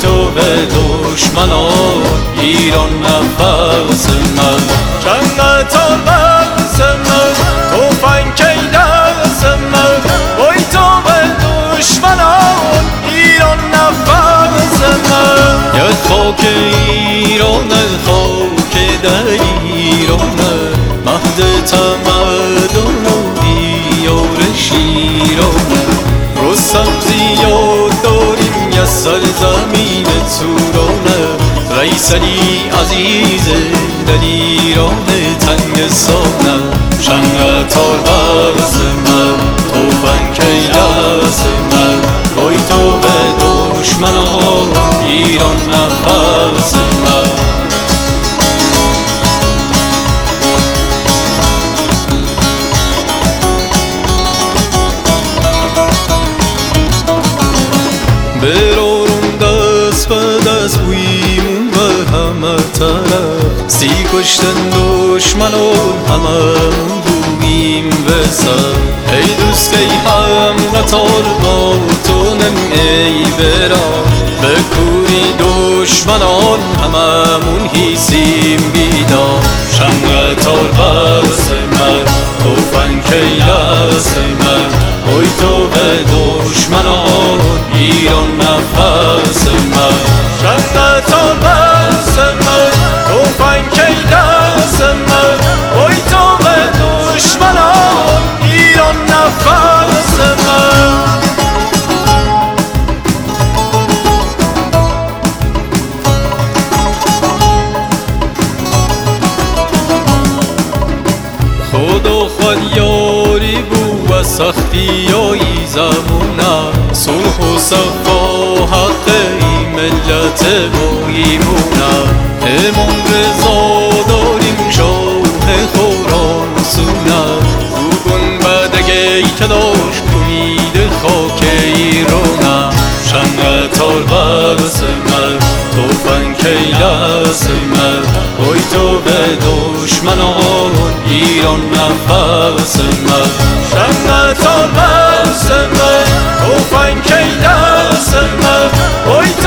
تو به دشمنان ایران نفس من چند تا بس من توفنگ کی دست من وای تو به دشمنان ایران نفس من یک خاک ایران خاک در ایران مهد تمدن و دیار شیران رستم زیاد داریم یه سرزمین تورانه رئیس علی عزیز در ایران تنگستانه شنگ تار برس من توفنگ کی دست من وای تو به دشمنان ایران نفس من برارون دست به دست بویمون به همه طرف سی کشتن دشمنان هممون بوییم به سر ای دوست ای هم قطار با تو ای برا به کوری دشمنان هممون هیسیم بیدار شنگ تار برس من توفنگ کی دست من وای تو به دشمنان ایران نفس من شنگ تار برس من توفنگ کی دست من وای تو به دشمنان ایران نفس من خدا خود یاری بو و سختی های زمونه صلح و صفا حق ای ملت بایمونه امام رضا داریم شاه خراسونه او گنبدگی که داشت امید خاک ایرانه شنگ تار برس من توفنگ کی دست من وای تو به دشمنان ایران نفس من شنگ تار برس من توفنگ کی دست من وای